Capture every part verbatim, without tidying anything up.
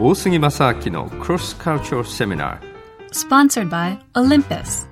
大杉正明の Cross Cultural Seminar Sponsored by Olympus.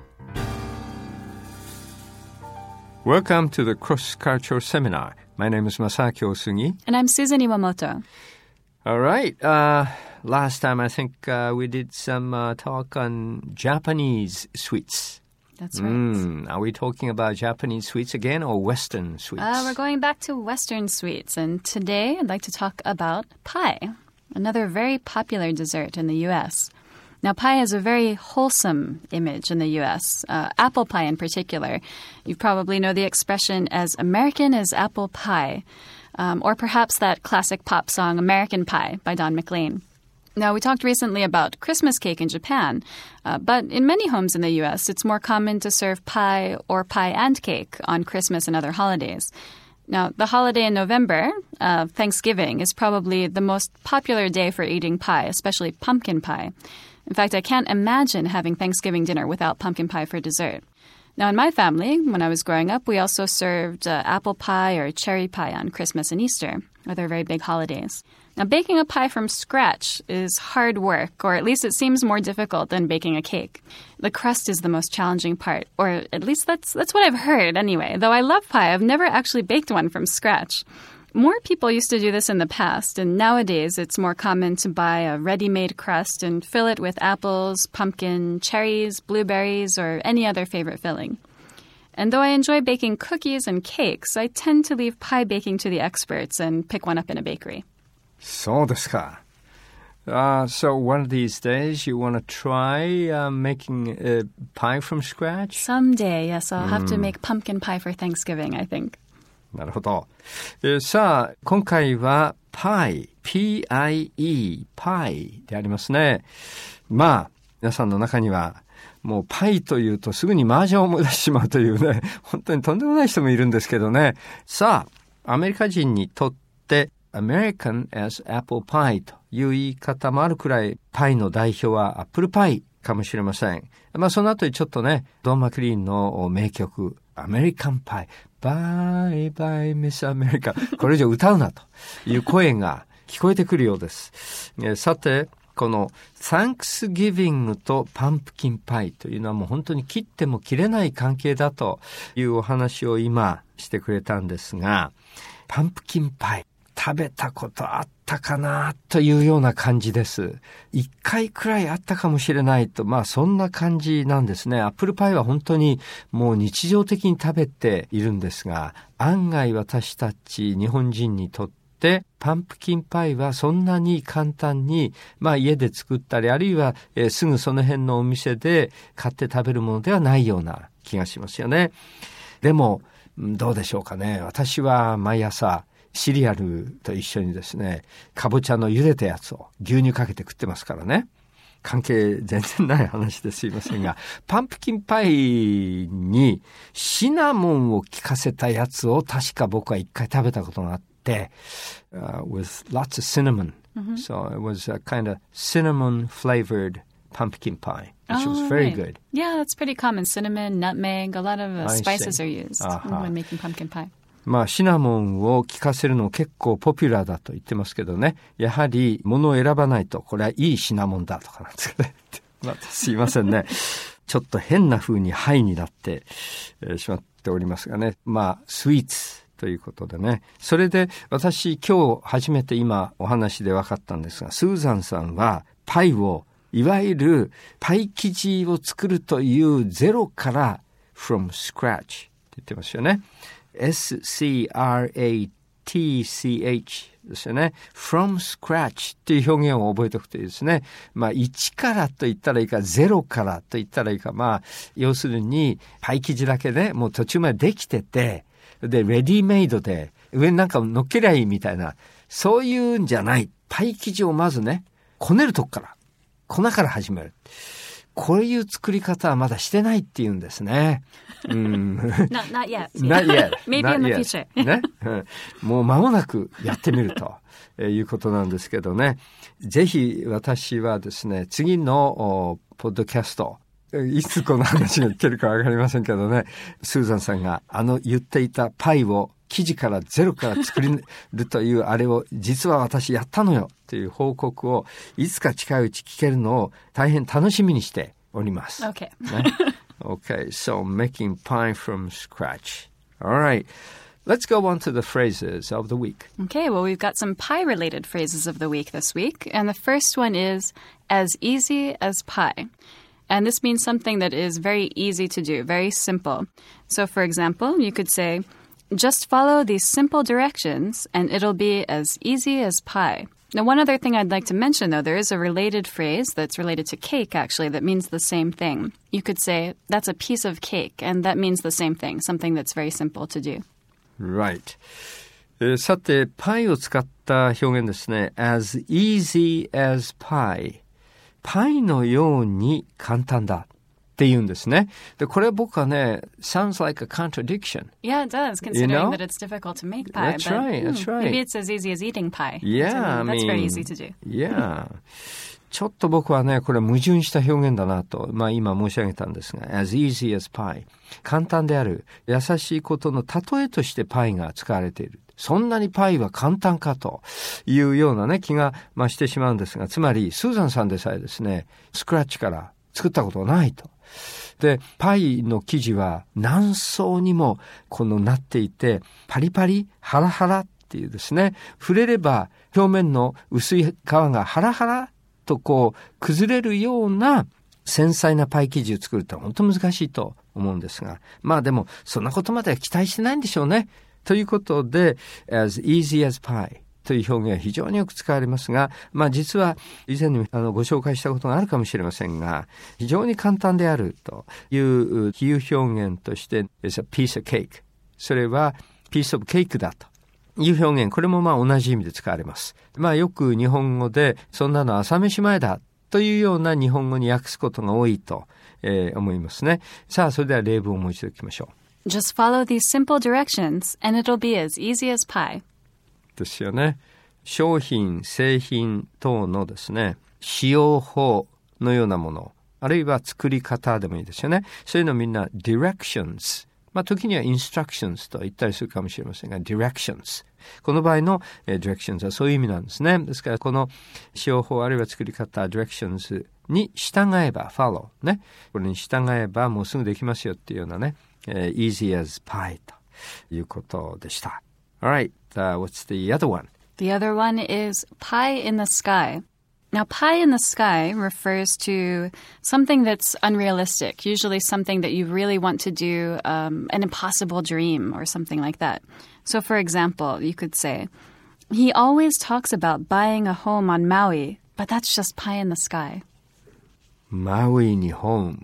Welcome to the Cross Cultural Seminar. My name is Masaaki Osugi. And I'm Susan Iwamoto. All right. Uh, last time I think uh, we did some uh, talk on Japanese sweets. That's right. Mm, are we talking about Japanese sweets again or Western sweets? Uh, we're going back to Western sweets. And today I'd like to talk about pie, another very popular dessert in the U S. Now, pie has a very wholesome image in the U S, uh, apple pie in particular. You probably know the expression as American as apple pie, um, or perhaps that classic pop song American Pie by Don McLean. Now, we talked recently about Christmas cake in Japan, uh, but in many homes in the U S, it's more common to serve pie or pie and cake on Christmas and other holidays. Now, the holiday in November, uh, Thanksgiving, is probably the most popular day for eating pie, especially pumpkin pie. In fact, I can't imagine having Thanksgiving dinner without pumpkin pie for dessert. Now, in my family, when I was growing up, we also served uh, apple pie or cherry pie on Christmas and Easter, other very big holidays. Now, baking a pie from scratch is hard work, or at least it seems more difficult than baking a cake. The crust is the most challenging part, or at least that's that's what I've heard anyway. Though I love pie, I've never actually baked one from scratch. More people used to do this in the past, and nowadays it's more common to buy a ready-made crust and fill it with apples, pumpkin, cherries, blueberries, or any other favorite filling. And though I enjoy baking cookies and cakes, I tend to leave pie baking to the experts and pick one up in a bakery. そうですか。Uh, so one of these days you want to try uh, making a pie from scratch? Someday, yes, I'll have to make pumpkin pie for Thanksgiving, I think. なるほど。えー、さあ、今回はパイ、ピーアイイー、パイでありますね。まあ、皆さんの中には、もうパイというとすぐに麻雀を思い出してしまうというね、本当にとんでもない人もいるんですけどね。さあ、アメリカ人にとって、American as apple pie という言い方もあるくらい、パイの代表はアップルパイかもしれません。まあ、その後にちょっとね、ドン・マクリーンの名曲、アメリカンパイ、バイバイミスアメリカ、これ以上歌うなという声が聞こえてくるようです。えー、さて、この Thanksgiving とパンプキンパイというのはもう本当に切っても切れない関係だというお話を今してくれたんですが、パンプキンパイ、食べたことあったかなというような感じです。一回くらいあったかもしれないと、まあそんな感じなんですね。アップルパイは本当にもう日常的に食べているんですが、案外私たち日本人にとってパンプキンパイはそんなに簡単に、まあ家で作ったり、あるいは、えー、すぐその辺のお店で買って食べるものではないような気がしますよね。でもどうでしょうかね。私は毎朝シリアルと一緒にですね、かぼちゃの茹でたやつを牛乳かけて食ってますからね。関係全然ない話ですいませんが、パンプキンパイにシナモンを効かせたやつを確か僕は一回食べたことがあって、uh, with lots of cinnamon. Mm-hmm. So it was a kind of cinnamon flavored pumpkin pie, which oh, was very right. good. Yeah, that's pretty common. Cinnamon, nutmeg, a lot of uh, spices are used uh-huh. when making pumpkin pie. まあシナモンを効かせるの結構ポピュラーだと言ってますけどね。やはり物を選ばないとこれはいいシナモンだとかなんですけどね。まあ、すいませんね。ちょっと変な風にハイになって、えー、しまっておりますがね。まあスイーツということでね。それで私今日初めて今お話で分かったんですが、スーザンさんはパイをいわゆるパイ生地を作るというゼロから from scratch って言ってますよね。エスシーアールエーティーシーエイチ ですよね。from scratch っていう表現を覚えておくといいですね。まあいちからと言ったらいいかゼロからと言ったらいいか、まあ要するにパイ生地だけでもう途中までできてて、でレディメイドで上になんか乗っけりゃいいみたいな、そういうんじゃない。パイ生地をまずね、こねるとこから粉から始める。こういう作り方はまだしてないって言うんですね。うん、 not, not yet. Not yet. Maybe Not in the yet. future. ね、もう間もなくやってみるということなんですけどね。ぜひ私はですね、次のポッドキャスト、いつこの話が聞けるかわかりませんけどね、スーザンさんがあの言っていたパイを生地からゼロから作るというあれを実は私やったのよという報告をいつか近いうち聞けるのを大変楽しみにしております。 Okay. ね、okay, so making pie from scratch. All right. Let's go on to the phrases of the week. Okay, well, we've got some pie-related phrases of the week this week. And the first one is, as easy as pie. And this means something that is very easy to do, very simple. So, for example, you could say, just follow these simple directions and it'll be as easy as pie. Now, one other thing I'd like to mention, though, there is a related phrase that's related to cake, actually, that means the same thing. You could say, that's a piece of cake, and that means the same thing, something that's very simple to do.Right. えー、さて、パイを使った表現ですね。as easy as pie. パイのように簡単だって言うんですね。で、これ僕はね、sounds like a contradiction. Yeah, it does, considering you know? that it's difficult to make pie. That's but, right, that's right. Maybe it's as easy as eating pie. Yeah, I mean, that's I mean, very easy to do. Yeah. ちょっと僕はね、これ矛盾した表現だなと、まあ今申し上げたんですが、as easy as pie。簡単である、優しいことの例えとしてパイが使われている。そんなにパイは簡単かというようなね、気が増してしまうんですが、つまり、スーザンさんでさえですね、スクラッチから作ったことがないと。で、パイの生地は何層にもこのなっていて、パリパリ、ハラハラっていうですね、触れれば表面の薄い皮がハラハラとこう崩れるような繊細なパイ生地を作るって本当難しいと思うんですが、まあでもそんなことまでは期待してないんでしょうね。ということで as easy as pie という表現は非常によく使われますが、まあ実は以前にあのご紹介したことがあるかもしれませんが、非常に簡単であるという比喩表現として is a piece of cake。それは piece of cake だと。いう表現、これもまあ同じ意味で使われます。まあよく日本語でそんなの朝飯前だというような日本語に訳すことが多いと、えー、思いますね。さあそれでは例文をもう一度聞きましょう。 Just follow these simple directions and it'll be as easy as pie. ですよね。商品、製品等のですね、使用法のようなもの、あるいは作り方でもいいですよね。そういうのみんな directions。まあ時には instructions と言ったりするかもしれませんが directions この場合の、えー、directions はそういう意味なんですね。ですからこの使用法あるいは作り方 directions に従えば follow ね、これに従えばもうすぐできますよっていうようなね、えー、easy as pie ということでした。 Alright, uh, what's the other one? The other one is pie in the sky.Now, pie in the sky refers to something that's unrealistic, usually something that you really want to do, um, an impossible dream or something like that. So, for example, you could say, he always talks about buying a home on Maui, but that's just pie in the sky. Maui ni home.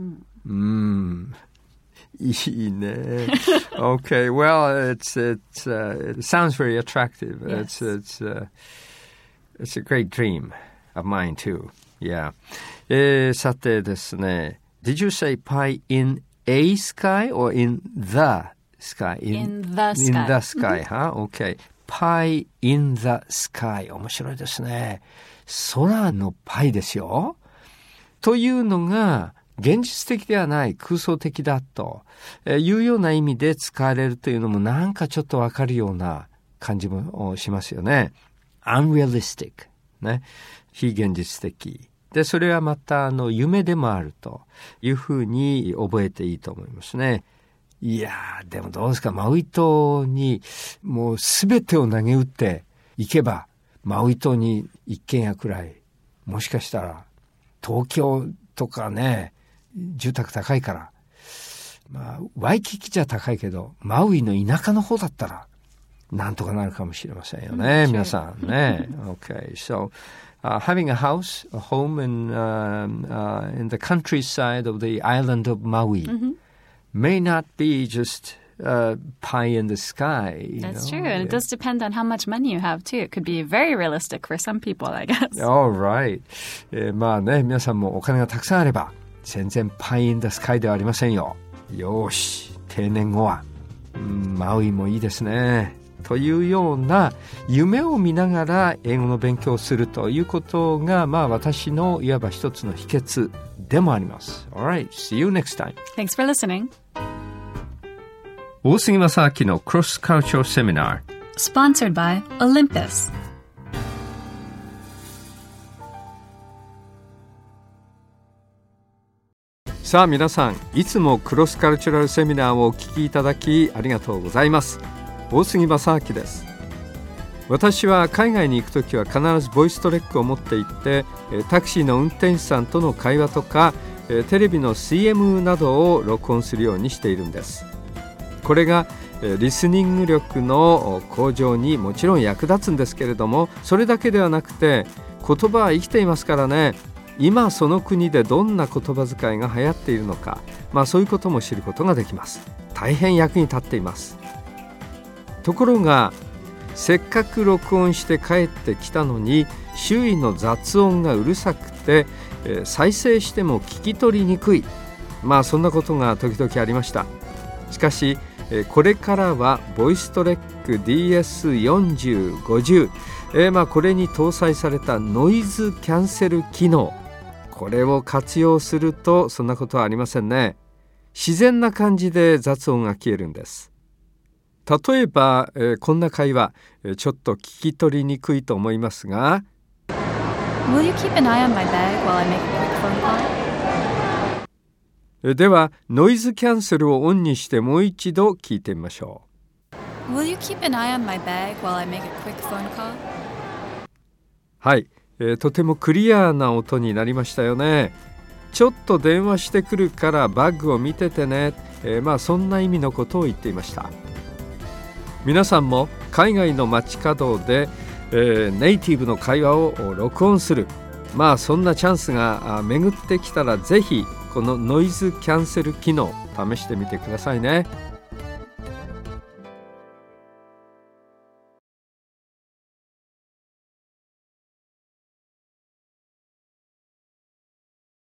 Mm. いいね. Okay, well, it's, it's, uh, it sounds very attractive. Yes. It's, it's, uh, it's a great dream.Of mine too. Yeah. えー、さてですね。Did you say pie in a sky or in the sky? In, in the sky. In the sky, huh? Okay. Pie in the sky. 面白いですね。空のパイですよ。というのが現実的ではない空想的だというような意味で使われるというのもなんかちょっとわかるような感じもしますよね。Unrealistic. ね。非現実的。で、それはまた、あの、夢でもあるというふうに覚えていいと思いますね。いやー、でもどうですか、マウイ島にもうすべてを投げ打っていけば、マウイ島に一軒家くらい、もしかしたら、東京とかね、住宅高いから、まあ、ワイキキじゃ高いけど、マウイの田舎の方だったら、なんとかなるかもしれませんよね、皆さんね。Okay, so...Uh, having a house, a home in, um, uh, in the countryside of the island of Maui mm-hmm. may not be just uh, pie in the sky. You That's know? true. And yeah. It does depend on how much money you have, too. It could be very realistic for some people, I guess. All right. えー、まあね、皆さんもお金がたくさんあれば、全然pie in the skyではありませんよ。よーし、定年後は、うん、マウイもいいですね。というような夢を見ながら英語の勉強をするということが、まあ私のいわば一つの秘訣でもあります。Alright, see you next time. Thanks for listening. 大杉正明の Cross Cultural Seminar Sponsored by Olympus。 さあ皆さん、いつもクロスカルチュラルセミナーをお聞きいただきありがとうございます。大杉正明です。私は海外に行くときは必ずボイストレックを持って行ってタクシーの運転手さんとの会話とかテレビの シーエム などを録音するようにしているんです。これがリスニング力の向上にもちろん役立つんですけれども、それだけではなくて言葉は生きていますからね、今その国でどんな言葉遣いが流行っているのか、まあそういうことも知ることができます。大変役に立っています。ところがせっかく録音して帰ってきたのに周囲の雑音がうるさくて、えー、再生しても聞き取りにくい、まあそんなことが時々ありました。しかし、えー、これからはボイストレック ディーエスよんじゅうごじゅう、えー、まあこれに搭載されたノイズキャンセル機能、これを活用するとそんなことはありませんね。自然な感じで雑音が消えるんです。例えば、えー、こんな会話、えー、ちょっと聞き取りにくいと思いますが Will you keep an eye on my bag while I make a quick phone call? えー、ではノイズキャンセルをオンにしてもう一度聞いてみましょう。Will you keep an eye on my bag while I make a quick phone call? はい、えー、とてもクリアな音になりましたよね。ちょっと電話してくるからバッグを見ててね、えー、まあそんな意味のことを言っていました。皆さんも海外の街角で、えー、ネイティブの会話を録音する、まあそんなチャンスが巡ってきたらぜひこのノイズキャンセル機能試してみてくださいね。